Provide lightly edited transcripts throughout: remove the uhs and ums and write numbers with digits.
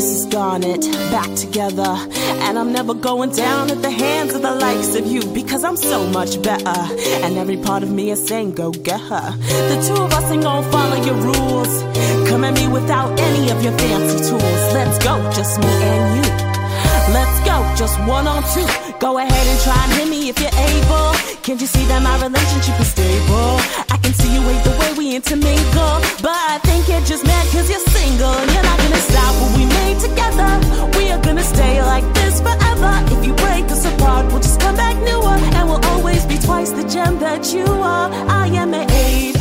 is Garnet, back together. And I'm never going down at the hands of the likes of you, because I'm so much better. And every part of me is saying, go get her. The two of us ain't gonna follow your rules. Come at me without any of your fancy tools. Let's go, just me and you. Let's go, just one on two. Go ahead and try and hit me if you're able. Can't you see that my relationship is stable? I can see you hate the way we intermingle, but I think you're just mad cause you're single. And you're not gonna stop what we made together. We are gonna stay like this forever. If you break us apart, we'll just come back newer. And we'll always be twice the gem that you are. I am an aid.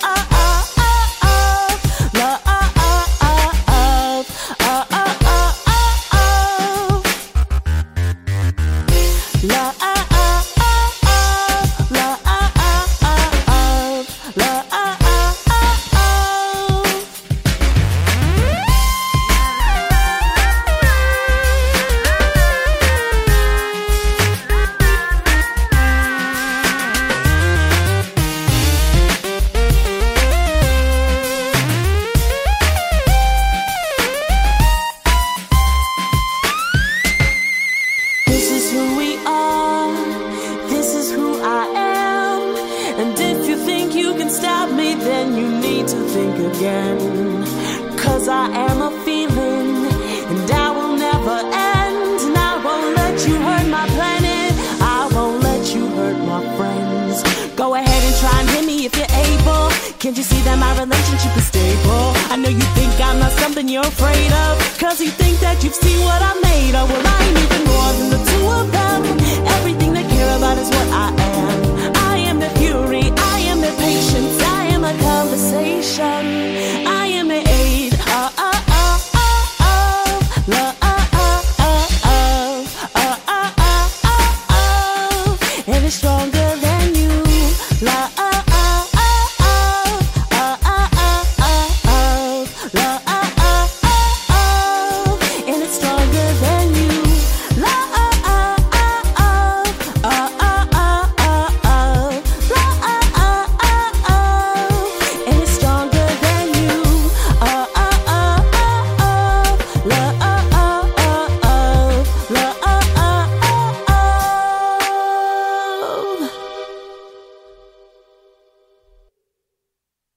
Then you need to think again. Cause I am a feeling, and I will never end. And I won't let you hurt my planet, I won't let you hurt my friends. Go ahead and try and hit me if you're able. Can't you see that my relationship is stable? I know you think I'm not something you're afraid of, cause you think that you've seen what I'm made of. Well, I ain't even more than the two of them. Everything